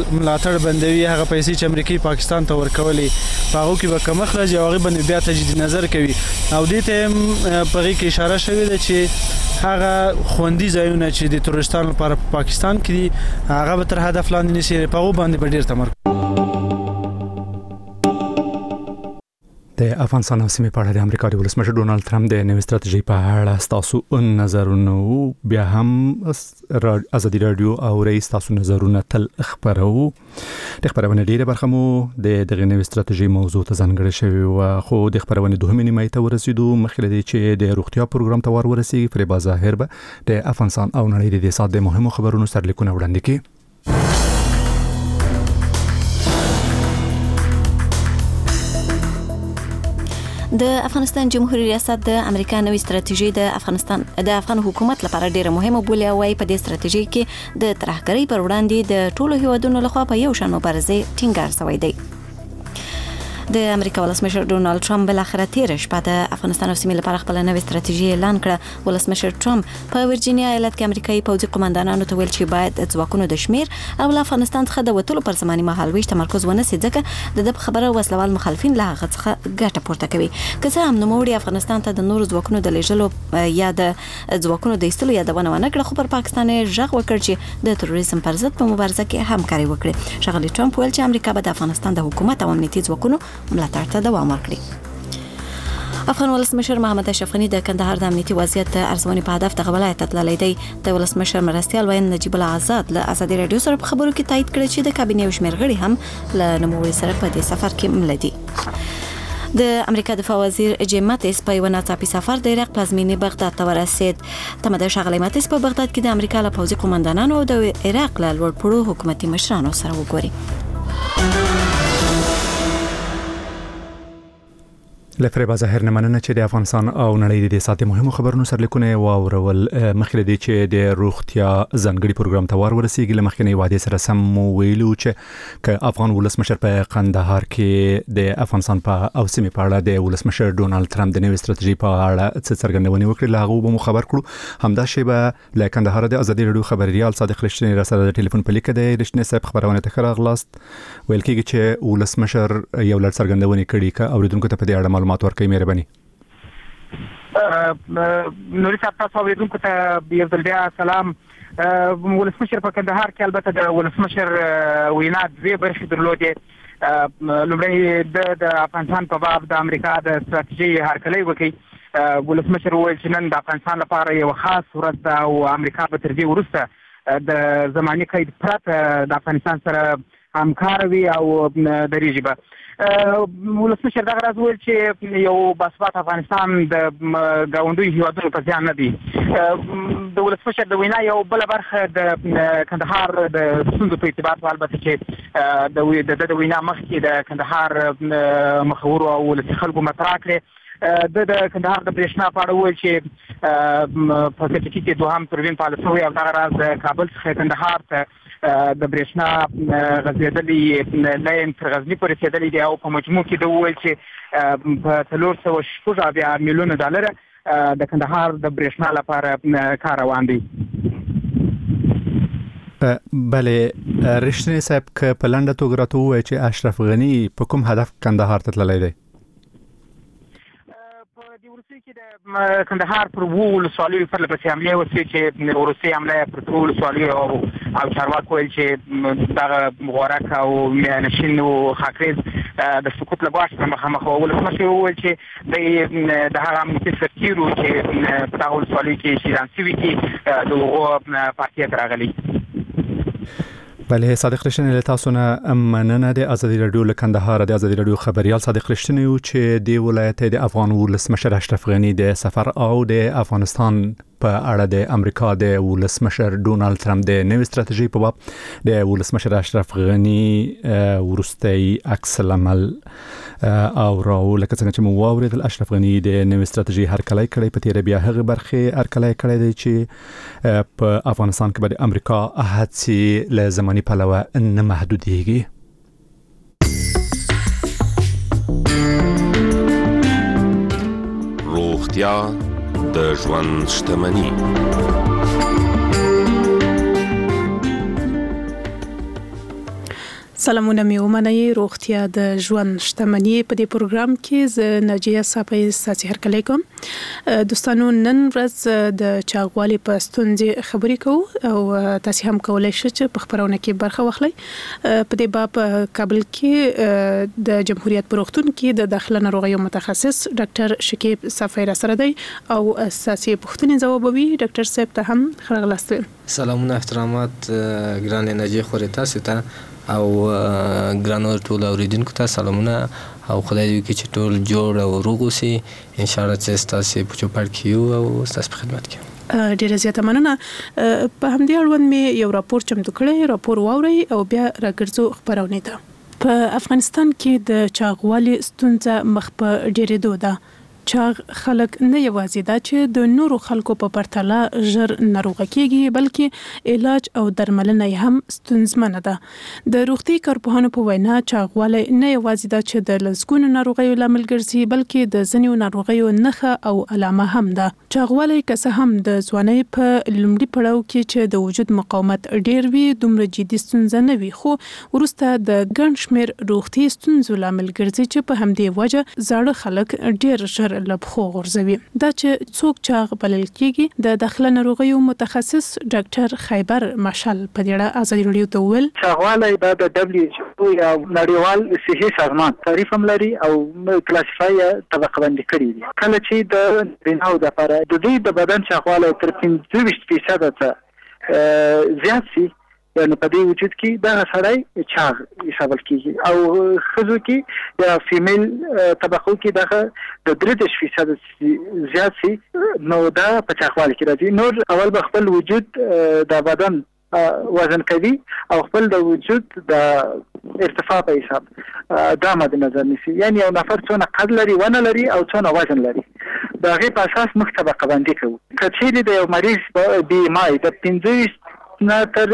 ملاتړ بندوي هغه پیسې چې امریکای پاکستان ته ورکولې په هغه کې به کمښت راځي او هغه باندې بیا تجدید نظر کوي او دې ته په هغه کې اشاره شوې ده چې هغه خوندي ځایونه چې د تورستانو لپاره په پاکستان کې دي هغه به تر هدف لاندې نشي په هغه باندې به ډیر تمرکز د افغانستان او سیمې په اړه د امریکا د ولسمشر ډونالد ټرمپ د نوې ستراتیژۍ په اړه تاسو نظرونه بیا هم ازادي رادیو او رئیس تاسو نظرونه تل خبرو د خبرونه ډیره برخه مو د دغه نوې ستراتیژۍ موضوع ته ځانګړې شوی او خو د خبرونه دوه نیمه ته ورسېدو مخکې د چې د روغتیا پروګرام ته ورسېږي فریبا ظاهر به د افغانستان او نړۍ د سات د مهمو خبرونو سرلیکونه وړاندې کړي د افغانستان جمهوریت ریاست د امریکا نوې ستراتیژي د افغان حکومت لپاره ډیره مهمه بولي او په دې ستراتیژي کې د ترهګرۍ پر وړاندې د ټولو هیوادونو لخوا په یو شان مبارزه ټینګار شوی دی. د امریکا ولسمشر ډونالد ټرمپ بل اخر تیر شپه د افغانستان او سیمې لپاره خپل نوې ستراتیژي اعلان کړه. ولسمشر ټرمپ په ورجینیا ایالت کې امریکایي پوځي قوماندانانو ته ویل چې باید ځواکونو د شمیر او افغانستان څخه د وټولو پر زماني مهالويش تمرکز ونه سي ځکه د خبره وسلوال مخالفین له هغه څخه ګټه پورته کوي. که څه هم نوموړي افغانستان ته د نورو ځواکونو د لیږلو یا د ځواکونو د ایستلو یادونه ونه کړه خو پر پاکستان ژغ وکړ چې د تروریزم پر ضد په مبارزه کې همکاري وکړي. ښاغلي ټرمپ ویل چې امریکا به د افغانستان د حکومت او امنیتي ځواکونو ملاتړ ته دوام ورکړي. افغان ولسمشر محمد اشرف غنی د کندهار د امنیتي وضعیت ارزونې په هدف د ولایت تللی دی. د ولسمشر مرستیال وین نجیب الله آزاد له ازادي رادیو سره په خبرو کې تایید کړی چې د کابینې او شمیر غړي هم له نوموړي سره په دې سفر کې ملدي. د امریکا دفاع وزیر جیم ماتیس په یو ناڅاپي سفر د عراق پلازمینې بغداد ته ورسید. تمه ده ښاغلی ماتیس په بغداد کې د امریکا له پوځي قومندانانو او د عراق له لوړپوړو حکومتي مشرانو سره وګوري. لفریبا ظاهر نه مننه چې د افغانستان او نړۍ د ساتي مهمو خبرونو سرلیکونه واورول. مخکې دی چې د روغتیا ځانګړي پروګرام ته ورسېږي لمخکنی وعده سره سم ویلو چې ک افغان ولسمشر په قندهار کې د افغانستان په او سیمې په اړه د ولسمشر ډونالد ټرمپ د نوې ستراتیژي په اړه څه څرګندونې وکړي لاغه به مو خبر کړو. همدا شیبه له قندهار د ازادي رادیو خبريال صادق رښتینی را سره د ټلیفون په لیکه د رښتینی صاحب خبرونه ته راغلاست. ویل کېږي چې ولسمشر یو لړ څرګندونې کړي ک اوریدونکو ته په دې اړه معلومات ورکړي. مهرباني نوري صاحب تاسو اوریدونکو ته یو ځل بیا سلام. ولسمشر په کندهار کې البته د ولسمشر وینا دوی برخې درلودې. لومړی د افغانستان په باب د امریکا د ستراتیژي هرکلی وکړي. ولسمشر وویل چې نن د افغانستان لپاره یو خاص ورځ ده او امریکا به تر دې وروسته د زماني قید پرته د افغانستان سره همکار وي او درېږي به. ولسمشر دغه راز ویل چې یو باسواده افغانستان د ګاونډیو هیوادونو په ځان نه دی. د ولسمشر د وینا یو بل برخه د کندهار د ستونزو په اعتبار البته چې د وینا مخکې د کندهار مخورو او ولسي خلکو مطرح کړې. د کندهار د برېښنا په اړه وویل چې په سټیټي کې دوهم توربین فعال شوی او دغه راز کابل څخه کندهار ته د برېښنا غځېدلې لاین تر غزني پورې رسېدلی دی او په مجموع کې د وویل چې په 306 میلیونه ډالر د کندهار د برېښنا لپاره کار روان دی. بله رښتینی صاحب که په لنډه توګه راته ووایي چې اشرف غنی په کوم هدف کندهار ته تللی دی؟ د کندهار پر ولسوالیو پر لپاره حمله وشي چې روسي حمله پر ولسوالیو او چارواکو ویل چې دغه غوړک او نشین او خاکریز د سقوط لپاره سره مخامخ ولسمشر وویل چې د هغه امنیتي سرتیرو چې په دغه ولسوالیو کې شیران سوي کې د هغو پارتي راغلي. بله صادق رښتینی له تاسو نه مننه. د ازادي رادیو له کندهار د ازادي رادیو خبريال صادق رښتینی و چې د ولایت د افغان ولسمشر اشرف غنی د سفر او د افغانستان په اړه د امریکا د ولسمشر ډونالد ټرمپ د نوې ستراتیژي په باب د ولسمشر اشرف غنی ورستي عکس العمل او راو لکه څنګه چې مو واوریدل اشرف غنی د نوې ستراتیژي هرکلی کړی په تیر بیا هغه برخه هرکلی کړی دی چې په افغانستان کې به د امریکا هڅې له زماني پلوه نه محدودېږي. روغتیا د ژوند شتمني. سلامونه مې ومنئ. روغتیا د ژوند شتمني په دې پروګرام کې ز ناجیه صاحب ساسي هرکلی کوم. دوستانو نن ورځ د چاغوالي په ستونزې خبرې کوو او تاسو هم کولای شئ چې په خبرونه کې برخه واخلئ. په دې باب کابل کې د جمهوریت پروختون کې د داخله ناروغیو متخصص ډاکټر شکیب صفای سره دی او ساسي پوښتنې ځوابوي. ډاکټر صاحب ته هم ښه راغلاست. سلامونه احترامات ګران ناجیه خوري تاسو ته او ګرانو ټول اوریدونکو ته سلامونه او خدای دې وکړي چې ټول جوړ او روغ اوسئ. ان شاء الله چې تاسو په چوپړ کې یو او تاسو په خدمت کې. ډیره زیاته مننه. په همدې اړوند مې یو راپور چمتو کړی. راپور واورئ او بیا راګرځو خبرونه ته. په افغانستان کې د چاغوالي ستونزه مخ په ډیرېدو ده. چاغ خلک نه یوازې دا چې د نورو خلکو په پرتله ژر ناروغه کیږي بلکې علاج او درملنه هم ستونزمنه ده. د روغتي کارپوهانو په وینا چاغوالی نه یوازې دا چې د لزګونو ناروغیو لامل ګرځي بلکې د ځینو ناروغیو نښه او علامه هم ده. چاغوالی که څه هم د ځوانۍ په لومړي پړاو کې چې د وجود مقاومت ډیر وي دومره جدي ستونزه نه وي، خو وروسته د ګڼ شمېر روغتي ستونزو لامل ګرځي چې په همدې وجه زاړه خلک ډیر ژر لبخو غورځوي. دا چې څوک چاغ بلل کېږي د داخله ناروغیو متخصص ډاکټر خیبر مشال په دې اړه ازادي راډیو ته وویل چاغوالی دا د WHO یا نړیوال صحي سازمان تعریف هم لري او کلاسیفای طبقه بندي کړی دي. کله چې د ریناو د لپاره د دوی د بدن چاغوالی تر 25% ته زیات شي یعنی په دې وجود کې دا سړی چاغ حسابل کیږي او خزو کې یا فیمیل طبقو کې دا د 30% زیات شي نو دا په چاغوالي کې راځي. نور اول به خپل وجود د بدن وزن کوي او خپل د وجود د ارتفاع په حساب دا مد نظر نیسي، یعنی یو نفر څونه قد لري ونه لري او څونه وزن لري دا غي په اساس موږ طبقه بندي کوو. کچېری د یو مریض بي ام آی د 15 نه تر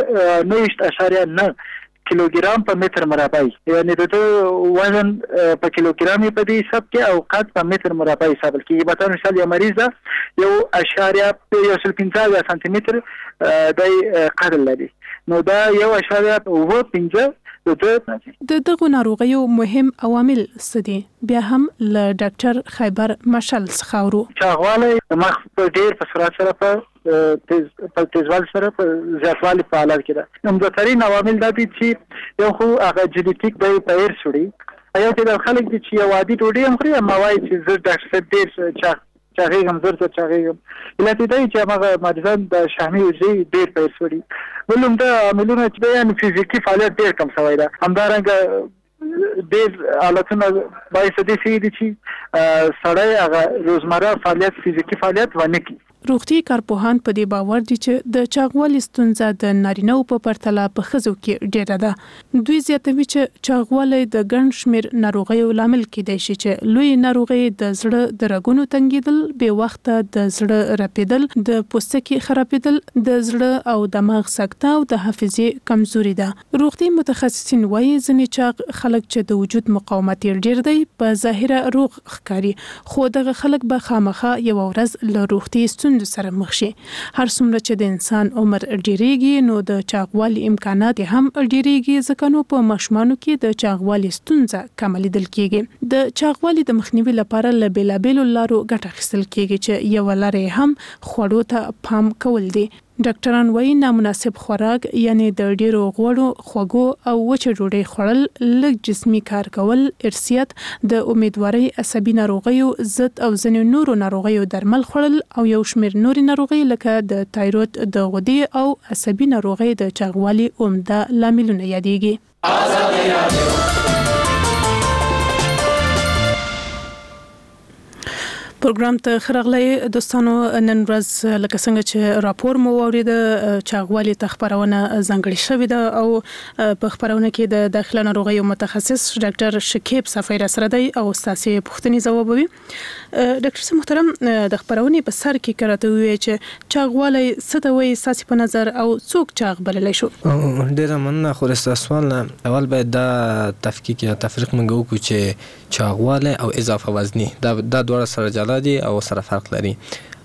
9.9 کیلوګرام په متر مربع، یعنی د وزن په کیلوګرام په دې حساب کې او قد په متر مربع حساب کې. مثلا مثال یو مریض ده یو اشاریه 1.15 سانتي متر د قد لري نو دا یو اشاریه 15 د دغه ناروغیو مهم عوامل څه دي؟ بیا هم له ډاکټر خیبر مشال څخه ورو. چاغوالی مخ په ډیر په سرعت سره په تیزوالي سره په زیاتوالي په حالت کې ده. همدارین عوامل دا دي چې یو خو هغه جنیټیک به په ایر شوړي، یو چې خلک دي چې یو عادي ډوډۍ هم خوري اما وایي چې زه ډاکټر صاحب ډیر چاغېږم زر چاغېږم. علت دی چې هغه مریضان د شحمي حجرې ډیر په ایر شوړي. بل هم دا عاملونه چې بیان فزیکي فعالیت ډیر کم شوی ده. همدارنګه ډیر حالتونه باعث دي چې سړی هغه روزمره فعالیت فزیکي فعالیت ونه کړي. روغتي کارپوهان په دې باور دي چې د چاغوالي ستونزه د نارینه‌و په پرتله په ښځو کې ډیره ده. دوی زیاتوي چې چاغوالی د ګڼ شمېر ناروغیو لامل کېدای شي چې لوی ناروغي د زړه د رګونو تنګیدل، بې وخته د زړه رپیدل، د پوستکي خرابیدل، د زړه او دماغ سکته او د حافظې کمزوري ده. روغتي متخصصین وایي ځینې چاغ خلک چې د وجود مقاومت ډیر دی په ظاهره روغ ښکاري، خو دغه خلک به خامخا یو ورځ له روغتي ستونزو سره مخ شي. هر څومره چې د انسان عمر ډیریږي نو د چاغوالي امکانات هم ډیریږي، ځکه نو په ماشومانو کې د چاغوالي ستونزه کم لیدل کیږي. د چاغوالي د مخنیوي لپاره له بیلابیلو لارو ګټه اخیستل کیږي چې یو لارې هم خوړو ته پام کول دي. ډاکټران وایي نامناسب خوراک یعنی د ډیرو غوړو، خوږو او وچه ډوډۍ خوړل، لږ جسمي کار کول، ارثیات، د امیدوارۍ، عصبي ناروغیو ضد او ځینو نورو ناروغیو درمل خوړل او یو شمېر نوري ناروغۍ لکه د تایروید، د غدې او عصبي ناروغۍ د چاغوالي عمده لاملونه یادېږي. آزادي رادیو پروګرام ته خرغلی دوستانو. نن ورځ لکه څنګه چې راپور مو واورید چاغوالي ته خبرونه ځانګړې شوې ده او په خبرونه کې د داخله ناروغیو متخصص ډاکټر شکیب صفای سره دی او تاسو پوښتنې ځوابوي. ډاکټر صاحب محترم، د خبرونه په سر کې کراته وی چې چاغوالی څه ته وایي ساسي په نظر او څوک چاغ بللی شو؟ ډیره مننه. خو رستا سوال اول باید دا تفکیک یا تفریق موږ وکړو چې چاغوالی او اضافه وزنی دا دواړه سره جلا دي او سره فرق لري.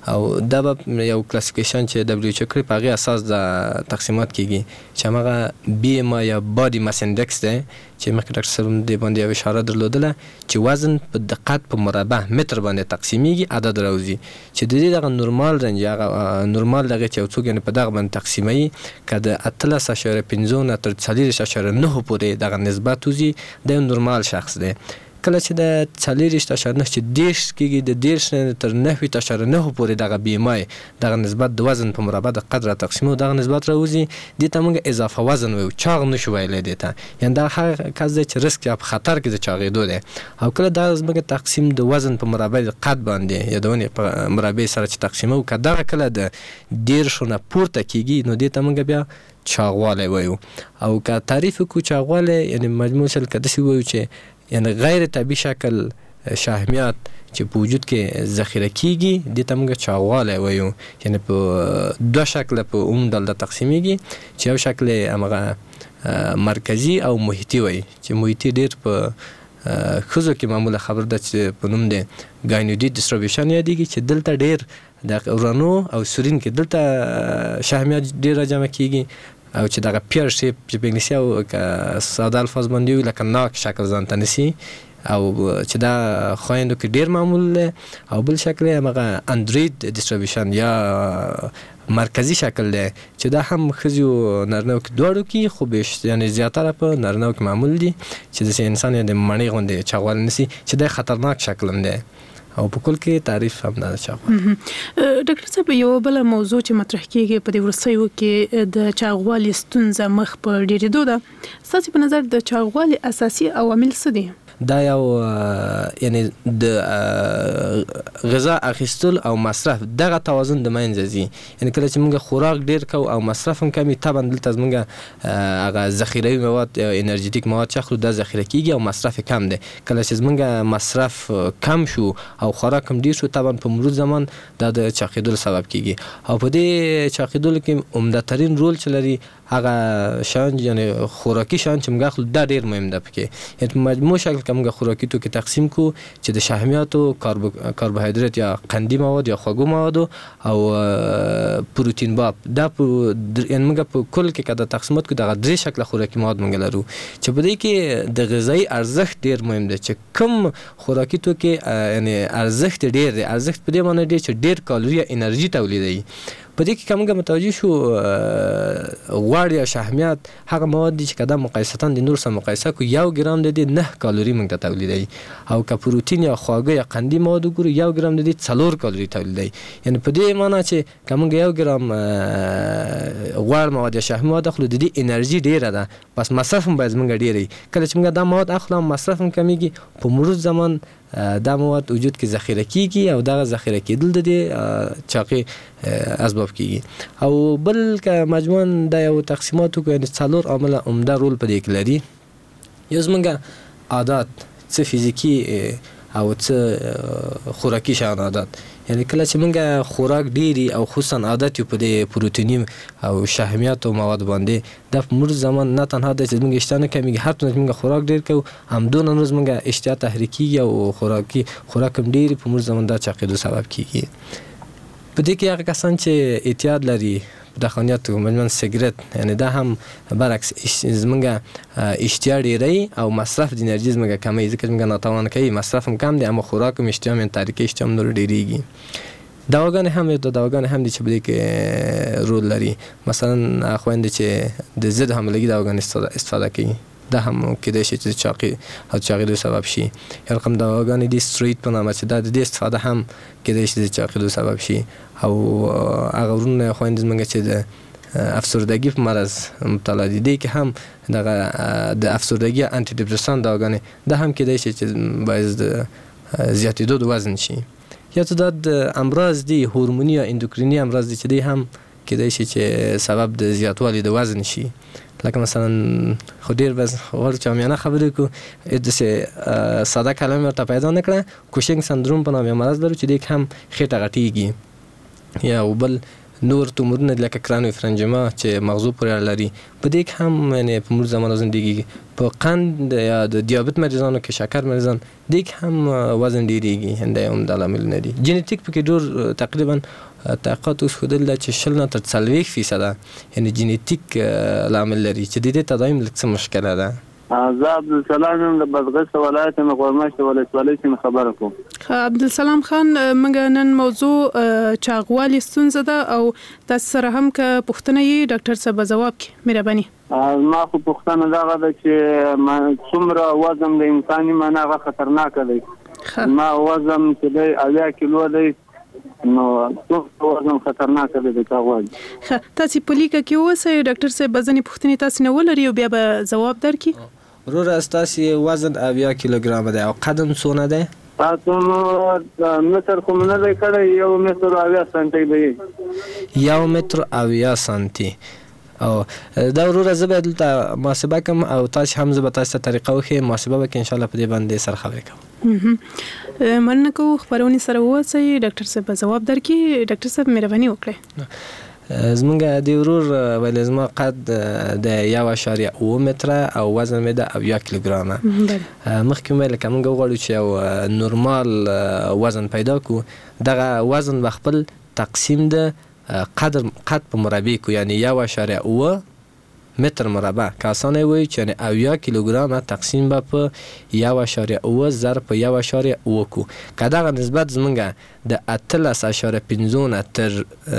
او دا به یو کلاسیفیکیشن چې دبليو ایچ او کړی په هغه اساس د تقسیمات کیږي چې هغه بی ام آی یا بادي ماس انډکس دی چې مخکې ډاکټر صاحب دې باندې یو اشاره درلودله چې وزن په دقت په مربع متر باندې تقسیمیږي عدد راوځي چې د دې دغه نورمال رنج هغه نورمال دغه چې څوک یې په دغه باندې تقسیمي کده 13.15 نه تر 40.9 پورې دغه نسبت وزي د نورمال شخص دی. کله چې د 40.9 چې 10 کېږي د 10 تر 9.9 پورې دغه بی ام آی دغه نسبت د وزن په مربع د قدر تقسیمو دغه نسبت راوځي د ته موږ اضافه وزن وي چاغ نشو ویلې دیتا یعنی دا هغه کس دی چې ریسک یا خطر کې د چاغېدو دی او کله دا موږ تقسیم د وزن په مربع د قد باندې یا دونه په مربع سره چې تقسیمو کدا کله د 10 نه پورته کېږي نو د ته موږ بیا چاغواله وایو او که تعریف کو چاغواله یعنی مجموع شل کده سی وایو چې یعنی غیر طبیعي شکل شحمیات چې په وجود کې ذخیره کیږي د تمګه چاغواله وایو یعنی په دوه شکل په عموم ډول تقسیمیږي چې یو شکل هغه مرکزی او محیطي وایي چې محیطي ډیر په خزو کې معموله خبر ده چې په نوم دی ګاینودي ډیستریبیوشن یادېږي چې دلته ډیر د اورانو او سورین کې دلته شحمیات ډیر جمع کیږي او چې دغه پیر شیپ چې په انګلیسي او ساده الفاظ باندې وي لکه ناک شکل ځان ته نیسي او چې دا خویندو کې ډیر معمول دی او بل شکل یې هغه اندروید ډیستریبیوشن یا مرکزی شکل دی چې دا هم ښځو نارینهو کې دواړو کې خو یعنی زیاتره په نارینهو کې معمول دي چې داسې انسان یې د مڼې غوندې چاغوالی نیسي چې دا خطرناک شکل هم دی او په کل کې تعریف هم نه چاغوالی. ډاکټر صاحب یو بل موضوع چې مطرح کیږي په دې ورسېو کې د چاغوالي ستونزه مخ په ډیرېدو ده ستاسو په نظر د چاغوالي اساسي عوامل څه دي؟ دا یو یعنی د غذا اخیستل او مصرف دغه توازن د منځ ځي یعنی کله چې موږ خوراک ډیر کو او مصرف هم کمی طبعا دلته موږ هغه ذخیروي مواد انرژیټیک مواد چې خو د ذخیره کیږي او مصرف کم دی کله چې موږ مصرف کم شو او خوراک هم ډیر شو طبعا په مرور زمان د چاقیدل سبب کیږي او په دې چاقیدل کې عمده ترين رول چلري هغه شان یعنی خوراکي شان چې موږ خپل دا ډیر مهم ده پکې یعنی مجموع شکل کومه خوراکي تو کې تقسیم کو چې د شحمیاتو کاربوهایدرات یا قندي مواد یا خوږو مواد او پروتین باب دا یعنی موږ په کل کې کده تقسیمات کو دغه درې شکل خوراکي مواد موږ لرو چې په دې کې د غذایی ارزښت ډیر مهم دی چې کوم خوراکي تو کې یعنی ارزښت ډیر دی ارزښت په دې معنی دی چې ډیر کالوري انرژي تولیدوي په دې کې کومه متوجه شو غوړ یا شحمیات هغه مواد دي چې کده مقایسه د نور سره مقایسه کو 1 ګرام د دې 9 کالوري موږ ته تولیدوي او که پروتین یا خواږه یا قندي مواد ګورو 1 ګرام د دې 4 کالوري تولیدوي یعنی په دې معنی چې کومه 1 ګرام غوړ مواد یا شحمیات مواد خو د دې انرژي ډیره ده پس مصرف هم باید موږ ډیری کله چې موږ دا مواد اخلو مصرف هم کمیږي په مرور زمان دا مواد وجود کې ذخیره کیږي او دا ذخیره کېدل د دې چاقي اسباب کیږي او بل که مجموعاً د یو تقسیماتو کې یعنی څلور عامل عمده رول پدې کې لري یو زمونږ عادت څه فزیکی او څه خوراکي شان عادت یعنی کله چې موږ خوراک ډیری او خصوصا عادت په دې پروتینی او شحمیات او مواد باندې د مرور زمان نه تنها د چې موږ اشتانه کمیږي هر څه موږ خوراک ډیر کو هم دون روز موږ اشتیا تحریکی او خوراک هم ډیر په مرور زمان د چاقیدو سبب کیږي په دې کې هغه کسان چې اعتیاد لري د خانیات مجموعاً سیګریټ یعنی دا هم برعکس زمونږ اشتیا ډیری او مصرف د انرژي زمونږ کمی ځکه موږ ناتوان کوي مصرف هم کم دی اما خوراک هم اشتیا من تاریکی اشتیا هم نور ډیریږي دواګانې هم د دواګانې هم دي چې بده کې رول لري مثلا خويندې چې د ضد حملګي دواګانې استفاده کوي دا هم کېدای شي چې چاقیدو سبب شي یو رقم دواګانې دي ستروید په نامه چې د دې استفاده هم کېدای شي چې چاقیدو سبب شي او هغه ورونه خويندې موږ چې د افسردګي په مرض مبتلا دي دي کې هم د افسردګي انټي ډیپریسنټ دواګانې دا هم کېدای شي چې باعث د زیاتېدو د وزن شي یا ته د امراض دي هورموني یا اندوکرینی امراض دي چې دي هم کېدای شي چې سبب د زیاتوالي د وزن شي لکه مثلا خو ډیر بس ور چامیانه خبرې کو د ساده کلمه ورته پیدا نکړه کوشنګ سندروم په نامه مرض لري چې د هم خېټه غټیږي یا بل نور تومورونه لکه کرانوفرنجما چې مغزو پورې اړه لري په دې کې هم یعنی په موږ زمانه زندگی په قند یا د دیابت مریضانو کې شکر مریضان دې کې هم وزن ډیریږي هنده هم د عامل نه دي جنټیک پکې ډور تقریبا تحقیقات اوس ښودل ده چې 20 نه تر 40% یعنی جنټیک عامل لري چې د دې تدایم لږ څه مشکله ده. زه عبدالسلام یم د بادغیس ولایت مقرمشت ولسوالۍ څخه خبره کوم. عبدالسلام خان موږ نن موضوع چاغوالي ستونزه ده او تاسو سره هم که پوښتنه یې ډاکټر صاحب ځواب کړي مهرباني. ما خو پوښتنه دغه ده چې څومره وزن د انساني منغه خطرناک دی. ما وزن چې دی 80 کیلو دی نو څو وزن خطرناک دی د چاغوالي. تاسو په لیکه کې اوسئ ډاکټر صاحب ځنې پوښتنې تاسو نه ولري او بیا به ځواب درکړي. ورور تاسو وزن 80 کیلوګرام دی او قدم څونه دی؟ تاسو متر کوم نه دی کړی 1 متر 80 سانتي دی. 1 متر 80 سانتي او دا ورور زه به دلته محاسبه کوم او تاسو هم زه به تاسو ته طریقه وښیم محاسبه به ان شاء الله په دې باندې سره خبرې کوم. مننه کوم خبرونه سره اوسئ ډاکټر صاحب ځواب درکړي. ډاکټر صاحب مهرباني وکړئ. زمونږ د ورور ولې زما قد د 1.8 متره او وزن مې د 80 کیلوګرامه. مخکې مې لکه موږ وغواړو چې یو نورمال وزن پیدا کو دغه وزن به خپل تقسیم د قد په مربع کو یعنی 1.8 متر مربع که آسانه وي چې یعنی 80 کیلوګرامه تقسیم به په 1.8 ضرب په 1.8 کو که دغه نسبت زمونږ د 18.5 تر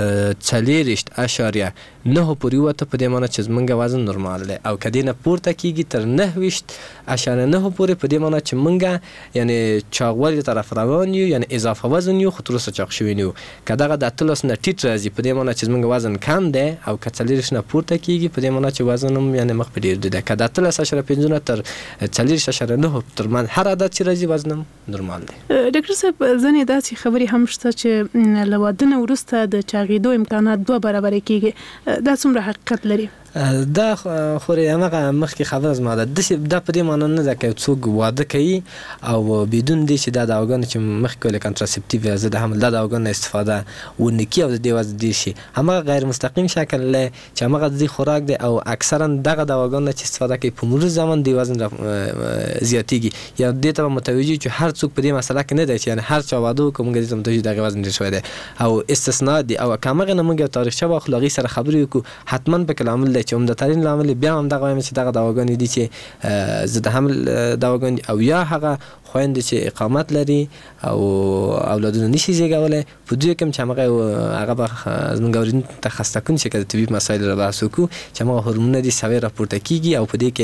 40.9 پورې وته په دې معنی چې زمونږ وزن نورمال دی او کدی نه پورته کیږي تر 9.9 پورې په دې معنی چې مونږ یعنی چاغوالي طرف روان یو یعنی اضافه وزن یو خطر سره چاق شوی نیو که دغه د 18 نه ټیټ راځي په دې معنی چې زمونږ وزن کم دی او که 40 نه پورته کیږي په دې معنی چې وزن هم یعنی مخ په ډیر دی که د 18.5 تر 40.9 تر من هر عدد چې راځي وزن نورمال دی. ډاکټر صاحب ځنې داسې خبرې هم شته چې له واده نه وروسته د چاغېدو امکانات 2 برابره کیږي دا څومره حقیقت لري؟ دا خوري هغه مخکې خبره زما ده دا په دې معنی نه ده چې څوک واده کوي او بدون دې چې دا دواګان چې مخکې له کنټراسپټیو یا د حمل دا دواګان استفاده ونکي او د دې وځ دي شي همغه غیر مستقیم شکل له چې همغه د خوراک دی او اکثرا دغه دواګان چې استفاده کوي په مرور زمان دی وزن زیاتیږي یا دې ته متوجي چې هر څوک په دې مسله کې نه دی چې یعنی هر چا واده کوم دې ته متوجي دغه وزن ډیر شوی دی او استثناء دی او کمغه نه موږ تاریخچه او اخلاقی سره خبرې وکړو حتما په کلام چې هم د تارین لامل بیا هم دغه وایم چې دغه دواګانې دي چې زه د حمل دواګانې او یا هغه خويندې چې اقامت لري او اولادونه نشي زیږولای په دوی کوم چې هغه زموږ اورین تخصصکون چې د طبي مسایل را بحث وکړو چې هغه هورمون دي سوي راپورته کیږي او په دې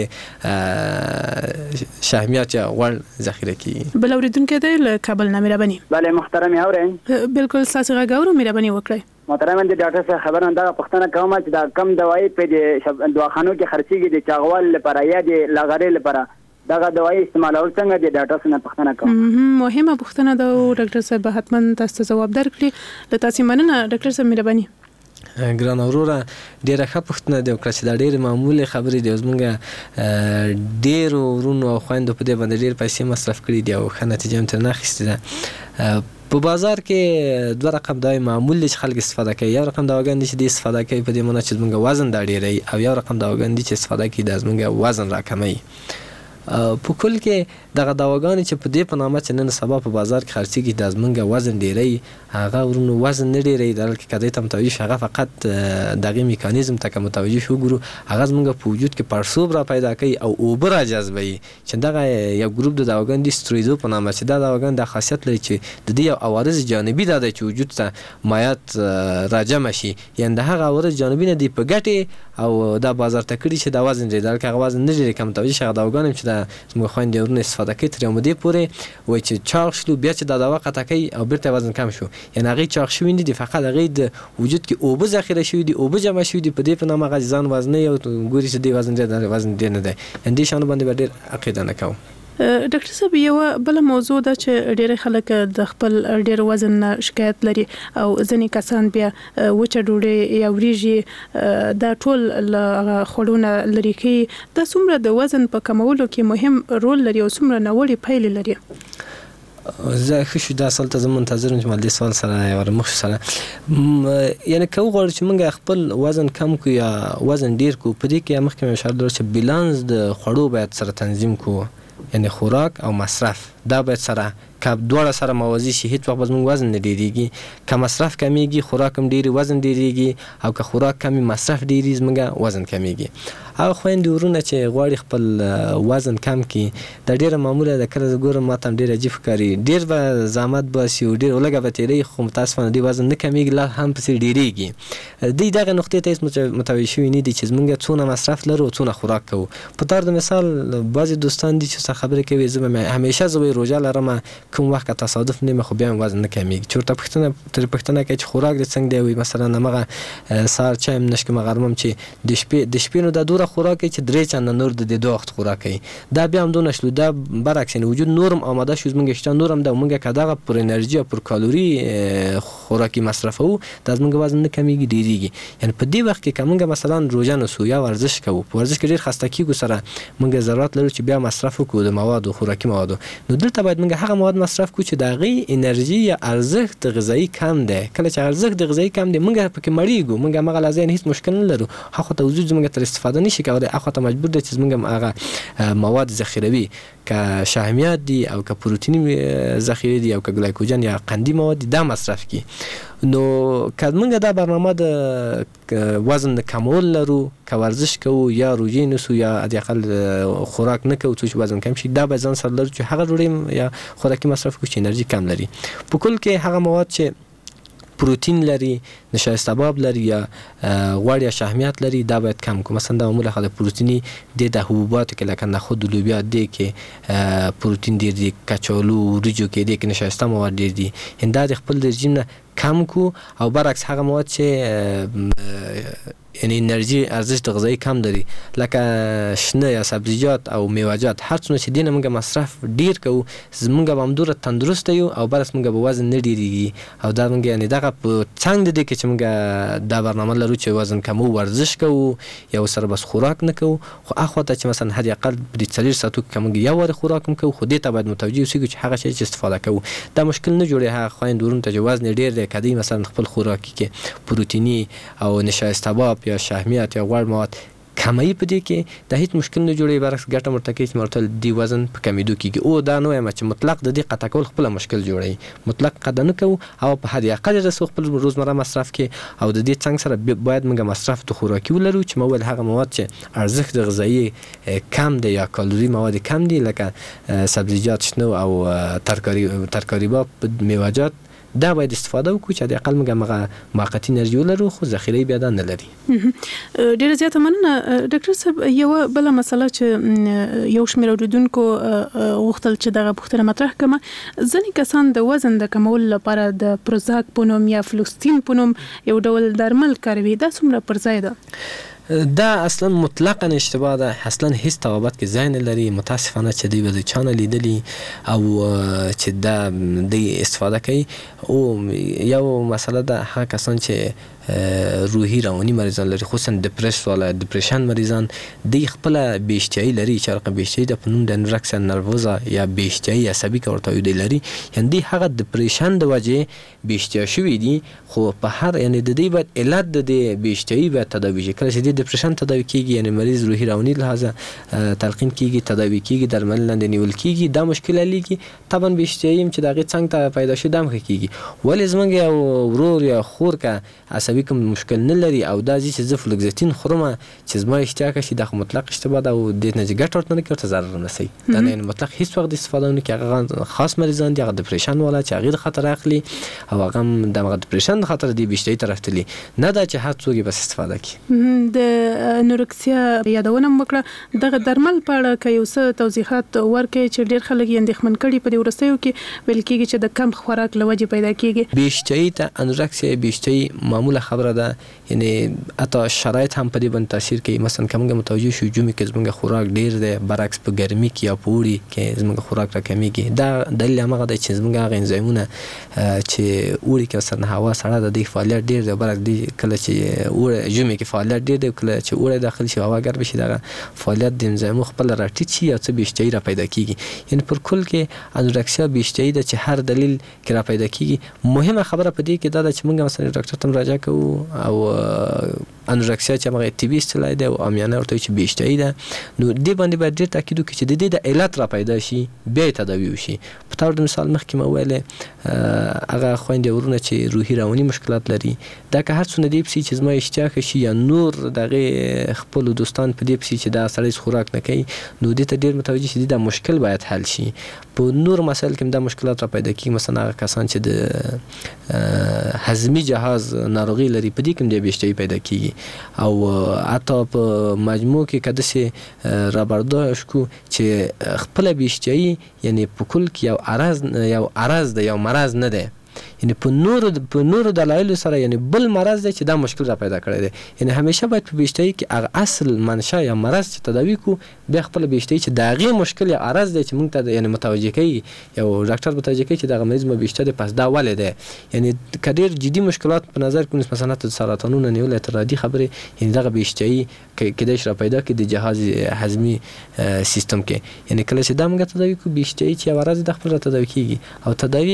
کې شحمیات یا غوړ ذخیره کیږي. بل اوریدونکو د کابل نه مهرباني. بله محترم اورئ بالکل تاسو غاورو مهرباني وکړئ. محترم د ډاکټر صاحب خبر نه دا پښتنه کوم چې دا کم دوايي په دې دواخانو کې خرڅيږي د چاغوال لپاره یا د لاغړې لپاره دا دوايي استعمالول څنګه د ډاکټر صاحب پښتنه کوم؟ مهمه پښتنه دا ډاکټر صاحب حتما تاسو ځواب درکړي له تاسو مننه ډاکټر صاحب مهرباني. ګران اوروره ډیره ښه پوښتنه دی که چې دا ډېرې معمولې خبرې دي زموږ ډېرو ورونو او خویندو په دې باندې ډېر پیسې مصرف کړي دي او ښه نتیجه هم ترې نه اخیستې ده. په بازار کې 2 رقم دوايي معمول دي چې خلک استفاده کوي یو رقم دواګان دي چې د استفاده کوي په دې معنی چې زموږ وزن دا ډېری او یو رقم دواګان دي چې استفاده کوي د زموږ وزن راکموي. په کل کې دغه دواګانې چې په دې په نامه چې نن سبا په بازار کې خرڅېږي د زموږ وزن ډېری هغه ورونو وزن نه ډېری دلته کې کدی ته متوجه شي هغه فقط دغه میکانیزم ته متوجه شو ګورو هغه زموږ په وجود کې پړسوب را پیدا کوي او اوبه را جذبوي چې دغه یو ګروپ د دواګان دي سترویدو په نامه چې دا دواګان د خاصیت لري چې د دې یو عوارض جانبي ده چې وجود ته مایات راجم شي یعنی د هغه عوارض جانبي نه دی په ګټه او دا بازار ته کړي چې دا وزن دی دلته هغه وزن نه لري کوم توجه شي هغه دواګان چې زموږ خويندې ورونه استفاده کوي تر یو مودې پورې وای چې چاغ شلو بیا چې دا دوا قطع کوي او بیرته وزن کم شو یعنی هغه چاغ شوی نه دي فقط هغه د وجود کې اوبه ذخیره شوی دي اوبه جمع شوی دي په دې په نامه غزان وزن یو ګوري چې دی وزن دی نه دی اندې شانو باندې ډېر عقیده نه کوم. ډاکټر صاحب یو بل موضوع ده چې ډېر خلک د خپل ډېر وزن شکایت لري او ځینې کسان بیا وچه ډوډۍ یا وریژې دا ټول خورونه لري کې دا څومره د وزن په کمولو کې مهم رول لري او څومره ناوړه پایلې لري؟ زه خو دا اصل ته منتظر یم چې مال دې سوال سره ورمخ سره یعنی که وغواړو چې موږ خپل وزن کم کو یا وزن ډیر کو په دې کې مخکې اشاره درلوده چې بیلانس د خوړو باید سره تنظیم کو، یعنی خوراک او مصرف دا باید سره که دواړه سره موازی شي هیڅ وخت زموږ وزن نه ډیریږي. که مصرف کمیږي خوراک هم ډیری وزن ډیریږي، او که خوراک کمی مصرف ډیری زموږ وزن کمیږي. او خويندې ورونه چې غواړي خپل وزن کم کړي دا ډیره معموله ده. کله ګورم ماته ډیر عجیب ښکاري، ډیر به زحمت باسي او ډیر لږه به تیری، خو متاسفانه دی وزن نه کمیږي، لا هم پسې ډیریږي. دی دغه نقطې ته هیڅ متوجه شوي نه دي چې زموږ څونه مصرف لرو څونه خوراک کوو. په طور د مثال بعضې دوستان دي چې خبرې کوي زه به همیشه زه روژه لرم، کوم وخت تصادف نه خو بیا وزن نه کمیږي. چې ورته پوښتنه کوي چې خوراک دې څنګه دی، مثلا همغه سهار چای هم نشکم غرمم چې د شپې نو د دوره خوراک چې درې چنده نور د دوه وخت خوراک کوي، دا بیا هم دونه شلو. دا برعکس یعنی وجود نورم آماده شو زمونږ شته نورم ده، مونږ که دغه پر انرژي او پر کالوري خوراکي مصرفو دا زمونږ وزن نه کمیږي ډیریږي. یعنی په دې وخت کې که مونږ مثلا روژه نسو یا ورزش کوو، په ورزش کې ډیر خسته کیږو، سره مونږ ضرورت لرو چې بیا مصرف وکړو د موادو خوراکي موادو، نو دلته باید مونږ هغه مواد مصرف کړو چې د هغې انرژي یا ارزښت غذایي کم دی. کله چې ارزښت د غذایي کم دی مونږ پکې مړیږو، مونږ همغه لازم هیڅ مشکل نه لرو، هغه ته وجود زمونږ تر استفاده نشي کولی، هغه ته مجبور دی چې زمونږ هغه مواد ذخیروي که شحمیات دي او که پروتینی ذخیره دي او که گلایکوجن یا قندي مواد دي دا مصرف کی. نو که موږ دا برنامه د وزن د کمول لرو، که ورزش کوو یا روژې نیسو یا حداقل خوراک نه کوو چې وزن کم شي، دا به ځان سره لرو چې هغه ډوډۍ یا خوراکي مصرف کوو چې انرژي کم لري. په کل کې هغه مواد چې پروتین لري، نشایسته باب لري یا غوړ یا شحمیات لري دا باید کم کو. مثلا د معموله خد پروتینی د حبوباتو کې لکه نخود، لوبیا دي کې پروتین ډیر دي، کچالو، ورجو کې دي کې نشایسته مواد ډیر دي. انده د خپل رژیم نه کم کو، او برعکس هغه مواد چې یعنی انرژي ارزښت غذایی کم لري لکه شنه یا سبزیجات او میوه‌جات، هر څونه چې دینه موږ مصرف ډیر کوو زموږ به همدوره تندرست یو او برس موږ به وزن نه ډیریږي. او دا موږ یعنی دغه په څنګه د دې کې چې موږ دا برنامه لرو چې وزن کمو، ورزش کوو یا سره بس خوراک نه کوو، خو اخو ته چې مثلا حد اقل په 40 ساعتو کې موږ یو واره خوراک کوو، خو دې ته باید متوجه اوسئ چې هغه شی چې استفاده کوو دا مشکل نه جوړي. هغه خويند ورون ته وزن ډیر دی کدی مثلا خپل خوراکي کې پروتینی او نشایسته باب یا شحمیات یا غوړ مواد کمی په دې کې د هیڅ مشکل نه جوړي، برعکس ګټه مرتکه چې مرتل دی وزن په کمیدو کېږي. او دا نو یم چې مطلق د دې قطع کول خپل مشکل جوړي، مطلق قطع نه کوو او په حد اقل رسو خپل روزمره مصرف کې. او د دې څنګه سره باید موږ مصرف د خوراکي ولرو چې مول هغه مواد چې ارزښت غذایی کم دی یا کالوري مواد کم دي لکه سبزیجات، شنه او ترکاری باب، میوه‌جات، دا باید استفاده وکړو چې د اقل موږ موقتی انرژي ولرو خو ذخیره بیا نه لري. ډیره زیاته مننه ډاکټر صاحب. یو بل مسله چې یو شمېر اوریدونکو غوښتل چې دغه پوښتنه مطرح کړم، ځینې کسان د وزن د کمولو لپاره د پروزاک په نوم یا فلوکسټین په نوم یو ډول درمل کاروي، دا څومره پر ځای ده؟ دا اصلا مطلقاً اشتباه ده، اصلا هیڅ توابط کې ځای نه لري. متاسفانه چې دوی به چانه لیدلی او چې دا د استفاده کوي. او یو مسله ده هغه کسان چې روحي رواني مریضان لري، خصوصا دپریشن مریضان، دی خپل بیشتیایی لري چې هغه بیشتیایی د پنوم د انورکسیا نروزا یا بیشتیایی عصبي کورتای دی لري، یعنی دی هغه دپریشن د وجه بیشتیا شوی دي. خو په هر یعنی د دې باید علت د بیشتیایی باید تداوی شي. کله چې د دپریشن تداوی کیږي یعنی مریض روحي رواني لحاظه تلقین کیږي، تداوی کیږي، درمل لاندې نیول کیږي، دا مشکل لګي. طبعا بیشتیایی چې دغه څنګه ته پیدا شي دم کیږي. ولې زمونږ یو ورور یا خور کا عصبي کوم مشکل نه لري او دا چې زه فلوکسټین خورم چې زما اشتیا شي، دا مطلق اشتباه ده او د نتیجه ګټ ورته نه کوي، ضرر نه سي. دا نه مطلق هیڅ وخت استفاده نه کوي. هغه خاص مریضان دي، هغه دپریشن والا چې هغه خطر اخلي او هغه دغه دپریشن خطر دی بیشتري طرف تلی نه دا چې هر څوک بس استفاده کوي. د انورکسیا یادونه وکړه، دغه درمل په اړه کې یو څه توضیحات ورکړي چې ډېر خلک یې اندېښمن کړي په دې ورستیو کې ویل کېږي چې د کم خوراک لوجه پیدا کېږي. بیشتري ته انورکسیا بیشتري معمولا بل خبره ده یعنی اته شرایط هم په دې باندې تاثیر کوي. مثلا کومه متوجه شو جمعې کې زموږ خوراک ډیر دی برعکس په ګرمي کې یا په اوړي کې زموږ خوراک را کمیږي. دا دلیل هغه دی چې زموږ هغه انزایمونه چې اوړي کې مثلا هوا سړه ده د فعالیت ډیر دی برعکس دی کله چې جمعې کې فعالیت ډیر دی کله چې اوړي داخل شي هوا ګرم شي دا فعالیت د انزایمو خپل راټیټ شي یا څه بیشتري را پیدا کیږي. یعنی پر کل کې انورکسیا بیشتري د چې هر دلیل کې را پیدا کیږي. مهمه خبره په دې کې دا ده چې موږ مثلا ډاکټر ته مراجعه کوو او انورکسیا چې هغه طبي اصطلاح ده او عامیانه ورته چې بیشتري ده نو دې باندې باید ډېر تاکید وکړي چې د دې د علت را پیدا شي بیا تداوی وشي. په تور د مثال مخکې مو ویلې هغه خويندې ورونه چې روحي رواني مشکلات لري دا که هر څونه دی پسې چې زما اشتیاق شي یا نور دغه خپل دوستان په دې پسې چې دا سړی خوراک نه کوي نو دې ته ډېر متوجه شي دا مشکل باید حل شي. په نور مسایل کې دا مشکلات را پیدا کیږي مثلا هغه کسان چې د هضمي جهاز ناروغي لري په دې کې د بیشتري پیدا کیږي او حتی په مجموع کې کده سي را برداشت کو چې خپل بیشتري یعنی په کل کې یو عرض ده یو مرض نه ده یعنی په نور دلایل سره یعنی بل مرض دی چې دا مشکل را پیدا کړی دی. یعنی همیشه باید په بیشتري کې هغه اصل منشأ یا مرض چې تداوی کو بیا خپل بیشتري چې دا غي مشکل یا عرض دی چې موږ ته یعنی متوجه کوي یو ډاکټر متوجه کوي چې دا مریض مو بیشتري پس دا ولې دی. یعنی کډیر جدي مشکلات په نظر کې مثلا سرطانونه نیول اعتراضي خبره یعنی دا بیشتري کې را پیدا کې د جهاز هضمي سیستم کې یعنی کله چې دا موږ تداوی کو بیشتري چې عرض د خپل تداوی کیږي او تداوی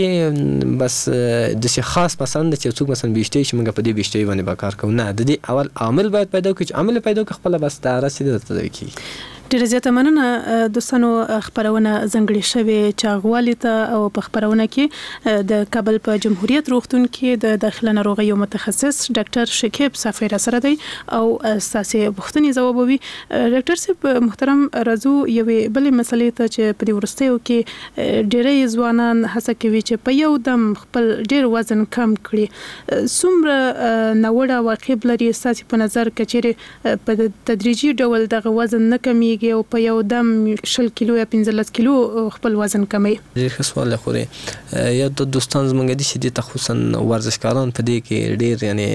بس د څه خاص مثلا چې څوک مثلا بیشتري چې موږ په دې بیشتري باندې به کار کوو نه د دې اول عامل باید پیدا کړو چې عامل پیدا کړو خپل بس دا رسیدل تداوی کیږي. ډیره زیاته مننه دوستانو خبرونه زنګړې شوې چاغوالي ته او په خبرونه کې د کابل په جمهوریت روغتون کې د داخله ناروغیو متخصص ډاکټر شکیب صافی را سره دی او اساسي پوښتنې ځوابوي. ډاکټر صاحب محترم راځو یوې بلې مسلې ته چې په دې ورستیو کې ډېری ځوانان هڅه کوي چې په یو دم خپل ډېر وزن کم کړي. څومره ناوړه عواقب لري ستاسو په نظر کچېرې په تدریجي ډول دغه وزن نه کمیږي او په یو دم 10 کیلو یا 15 کیلو خپل وزن کموي؟ ډېر ښه سوال خوري یا د دوستان زمونږ دي چې د خصوصا ورزشکاران په دې کې ډېر یعنی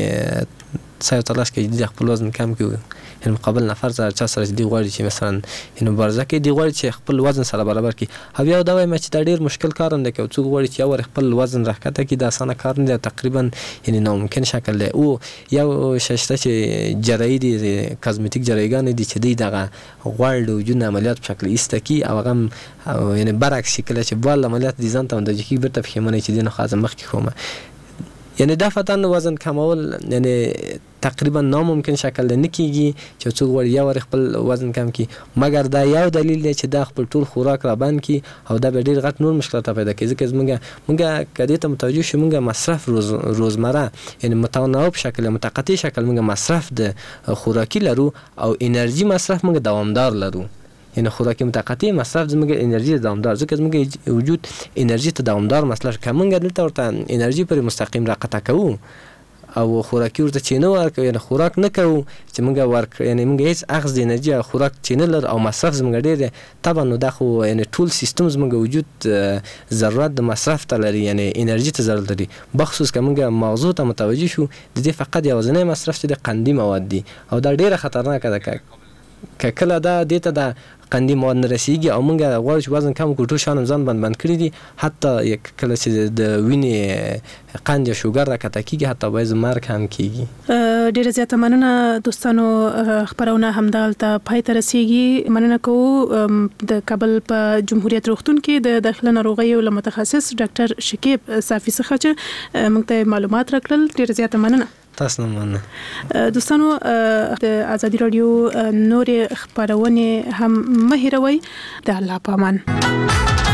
سایه تلاش کوي د خپل وزن کم کړي یعنی مقابل نفر سره چا سره دی غواړي چې مثلا یعنی ورزه کې دی غواړي چې خپل وزن سره برابر کړي او یو دا وایم چې دا ډېر مشکل کار نه کوي څوک غواړي چې یو خپل وزن راکته کې د اسانه کار نه تقریبا یعنی ناممکن شکل دی او یو ششته چې جراحي دي کازمیټیک جراحیګان دي چې دی دغه غوړ د وجود عملیات په شکل ایستکی او هغه یعنی برعکس شکل چې بل عملیات دي ځان ته د جکی برته فهمونه چې دینه خاصه مخ کې کومه یعنی دا فتن وزن کمول یعنی تقریبا ناممکن شکل نه کیږي چې څوک وړي یو خپل وزن کم کی مګر دا یو دلیل دی چې دا خپل ټول خوراک را بند کی او دا به ډیر غټ نور مشکلات پیدا کوي ځکه موږ کدی ته متوجه شو موږ مصرف روزمره یعنی متناوب شکل متقطع شکل موږ مصرف د خوراکي لرو او انرژي مصرف موږ دوامدار لرو یعنی خوراکي متقطع مصرف زموږ انرژي دوامدار ځکه زموږ وجود انرژي ته دوامدار مصرف کومګ دلته ورته انرژي پر مستقیم راقطع کوو او خوراکي ورته چینه ورکوي یعنی خوراک نه کوو چې موږ ورک یعنی موږ هیڅ اخذ د انرژي خوراک چینه لر او مصرف زموږ ډیر طبعا نو دا خو یعنی ټول سیستم زموږ وجود ضرورت د مصرف ته لري یعنی انرژي ته ضرورت لري بخصوص کومګ موضوع ته متوجه شو د دې فقط یو ځنې مصرف چې د قندي مواد دي او دا ډیره خطرناک ده کله دا دته دا قندي مواد نه رسیږي او موږ غواړو چې وزن کم کړو شانم ځان بند کړی دي حتی کله چې د وینې قند یا شوګر راکته کیږي حتی باید مرګ هم کیږي. ډیره زیاته مننه دوستانو خبرونه همدالته پای ته رسیږي. مننه کوو د کابل په جمهوریت روغتون کې د داخله ناروغیو متخصص ډاکټر شکیب صافی څخه چې موږ ته معلومات راکړل. ډیره زیاته مننه. تاسو مننه. دوستانو د ازادي رادیو نور خبرونه هم مه هېروئ. د الله په امان.